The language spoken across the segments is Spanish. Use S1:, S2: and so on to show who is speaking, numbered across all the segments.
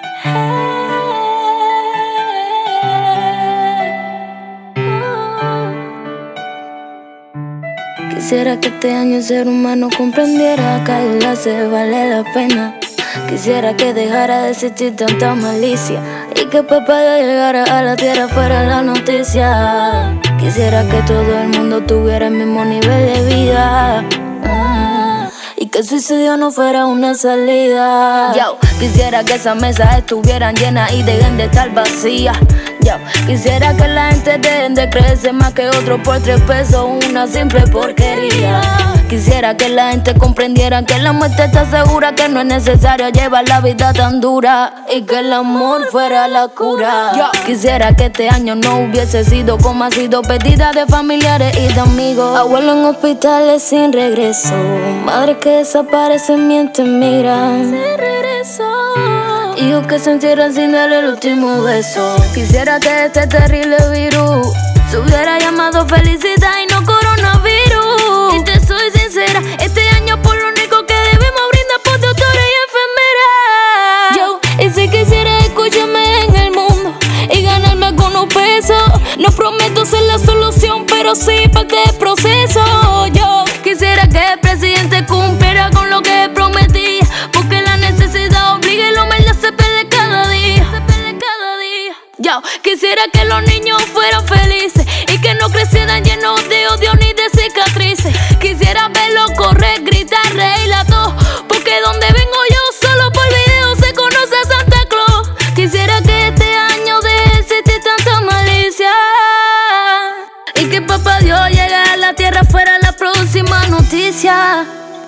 S1: Quisiera que este año el ser humano comprendiera que ayudarse vale la pena. Quisiera que dejara de existir tanta malicia y que papá llegara a la tierra fuera la noticia. Quisiera que todo el mundo tuviera el mismo nivel de vida, y que el suicidio no fuera una salida. Yo quisiera que esas mesas estuvieran llenas y dejen de estar vacías. Yo quisiera que la gente dejen de creerse más que otro por 3 pesos, una simple porquería. Quisiera que la gente comprendiera que la muerte está segura, que no es necesario llevar la vida tan dura y que el amor fuera la cura. Yo quisiera que este año no hubiese sido como ha sido, pérdida de familiares y de amigos, abuelos en hospitales sin regreso, madres que desaparecen mientras migran sin regreso, hijos que se entierran sin darle el último beso. Quisiera que este terrible virus se hubiera llamado felicidad y no coronavirus. Y te soy sincera, este año por lo único que debemos brindar por doctores y enfermeras. Yo, y si quisiera escucharme en el mundo y ganarme algunos pesos, no prometo ser la solución, pero sí parte del proceso. Yo quisiera que el presidente cumpliera con lo que prometía, porque la necesidad obliga y la humildad se pierde cada día. Yo quisiera que los niños fueran felices y que no crecieran llenos de odio ni de cicatrices. Quisiera verlos correr, gritar, reír a todos, porque donde vengo yo solo por video se conoce a Santa Claus. Quisiera que este año deje de existir tanta malicia y que papá Dios llegue a la tierra fuera la próxima noticia.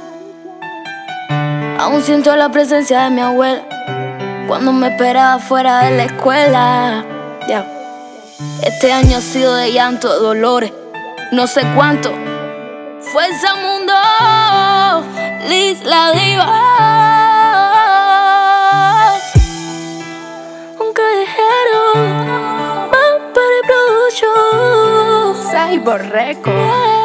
S1: Aún siento la presencia de mi abuela cuando me esperaba fuera de la escuela. Este año ha sido de llanto, de dolores, no sé cuánto. Fuerza mundo, Liz la diva. Un callejero, Vampire Production,
S2: Cyborg Records.